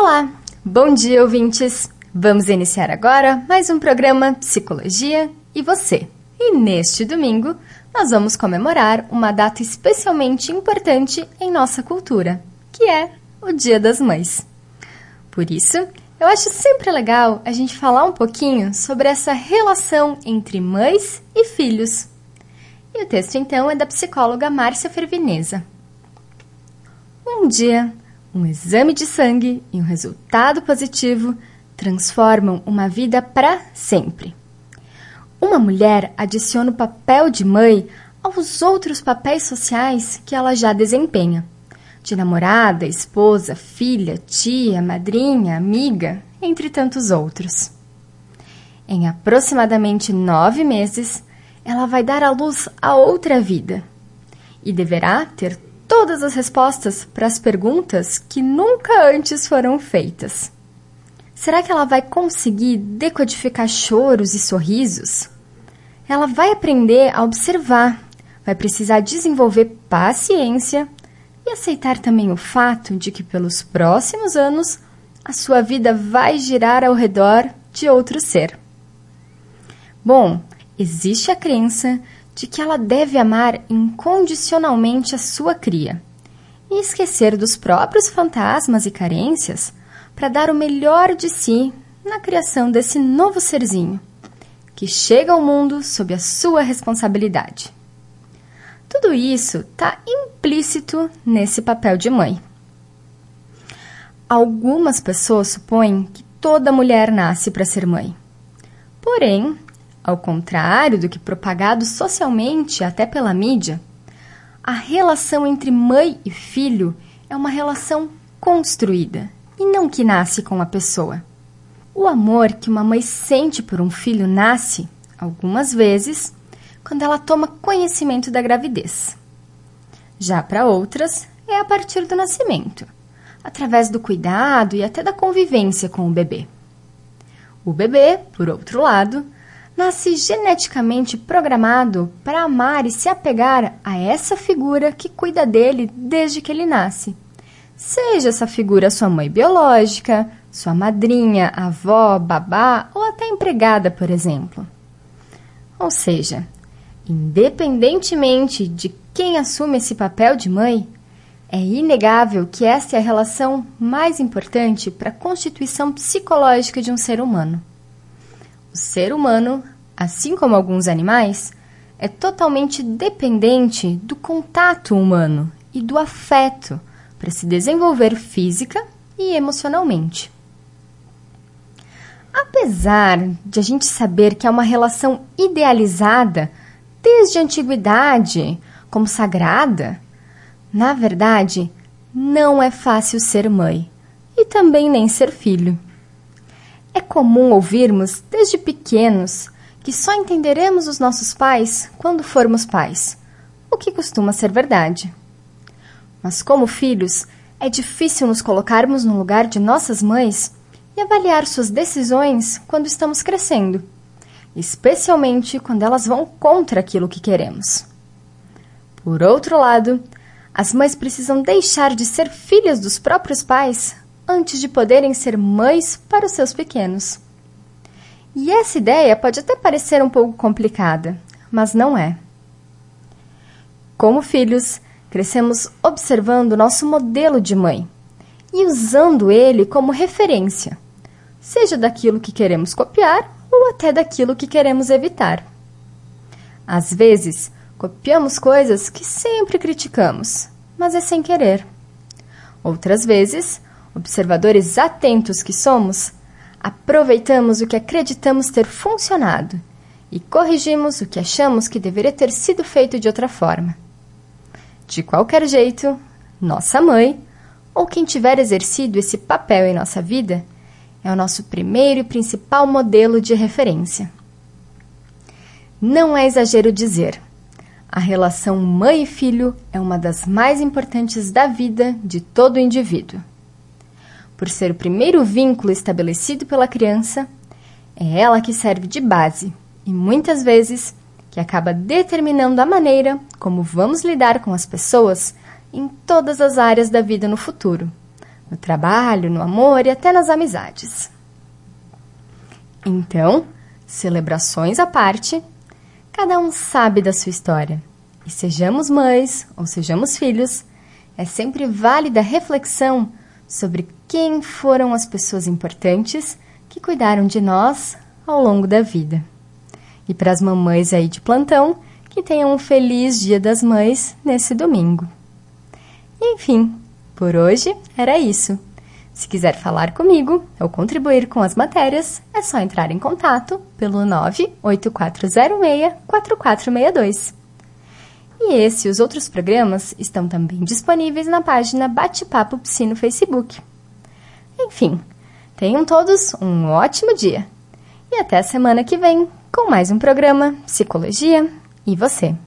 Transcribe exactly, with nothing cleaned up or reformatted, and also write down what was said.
Olá, bom dia ouvintes! Vamos iniciar agora mais um programa Psicologia e Você. E neste domingo, nós vamos comemorar uma data especialmente importante em nossa cultura, que é o Dia das Mães. Por isso, eu acho sempre legal a gente falar um pouquinho sobre essa relação entre mães e filhos. E o texto, então, é da psicóloga Márcia Fervineza. Um dia, um exame de sangue e um resultado positivo transformam uma vida para sempre. Uma mulher adiciona o papel de mãe aos outros papéis sociais que ela já desempenha, de namorada, esposa, filha, tia, madrinha, amiga, entre tantos outros. Em aproximadamente nove meses, ela vai dar à luz a outra vida e deverá ter todas as respostas para as perguntas que nunca antes foram feitas. Será que ela vai conseguir decodificar choros e sorrisos? Ela vai aprender a observar, vai precisar desenvolver paciência e aceitar também o fato de que pelos próximos anos a sua vida vai girar ao redor de outro ser. Bom, existe a crença de que ela deve amar incondicionalmente a sua cria e esquecer dos próprios fantasmas e carências para dar o melhor de si na criação desse novo serzinho, que chega ao mundo sob a sua responsabilidade. Tudo isso está implícito nesse papel de mãe. Algumas pessoas supõem que toda mulher nasce para ser mãe. Porém, ao contrário do que propagado socialmente até pela mídia, a relação entre mãe e filho é uma relação construída e não que nasce com a pessoa. O amor que uma mãe sente por um filho nasce, algumas vezes, quando ela toma conhecimento da gravidez. Já para outras, é a partir do nascimento, através do cuidado e até da convivência com o bebê. O bebê, por outro lado, nasce geneticamente programado para amar e se apegar a essa figura que cuida dele desde que ele nasce. Seja essa figura sua mãe biológica, sua madrinha, avó, babá ou até empregada, por exemplo. Ou seja, independentemente de quem assume esse papel de mãe, é inegável que esta é a relação mais importante para a constituição psicológica de um ser humano. O ser humano, assim como alguns animais, é totalmente dependente do contato humano e do afeto para se desenvolver física e emocionalmente. Apesar de a gente saber que é uma relação idealizada desde a antiguidade como sagrada, na verdade, não é fácil ser mãe e também nem ser filho. É comum ouvirmos, desde pequenos, que só entenderemos os nossos pais quando formos pais, o que costuma ser verdade. Mas como filhos, é difícil nos colocarmos no lugar de nossas mães e avaliar suas decisões quando estamos crescendo, especialmente quando elas vão contra aquilo que queremos. Por outro lado, as mães precisam deixar de ser filhas dos próprios pais antes de poderem ser mães para os seus pequenos. E essa ideia pode até parecer um pouco complicada, mas não é. Como filhos, crescemos observando nosso modelo de mãe e usando ele como referência, seja daquilo que queremos copiar ou até daquilo que queremos evitar. Às vezes, copiamos coisas que sempre criticamos, mas é sem querer. Outras vezes, observadores atentos que somos, aproveitamos o que acreditamos ter funcionado e corrigimos o que achamos que deveria ter sido feito de outra forma. De qualquer jeito, nossa mãe, ou quem tiver exercido esse papel em nossa vida, é o nosso primeiro e principal modelo de referência. Não é exagero dizer, a relação mãe e filho é uma das mais importantes da vida de todo indivíduo. Por ser o primeiro vínculo estabelecido pela criança, é ela que serve de base e, muitas vezes, que acaba determinando a maneira como vamos lidar com as pessoas em todas as áreas da vida no futuro, no trabalho, no amor e até nas amizades. Então, celebrações à parte, cada um sabe da sua história. E sejamos mães ou sejamos filhos, é sempre válida a reflexão sobre quem foram as pessoas importantes que cuidaram de nós ao longo da vida. E para as mamães aí de plantão, que tenham um feliz Dia das Mães nesse domingo. Enfim, por hoje era isso. Se quiser falar comigo ou contribuir com as matérias, é só entrar em contato pelo nove oito quatro zero seis quatro quatro seis dois. E esse e os outros programas estão também disponíveis na página Bate-Papo Psi no Facebook. Enfim, tenham todos um ótimo dia. E até a semana que vem com mais um programa Psicologia e Você.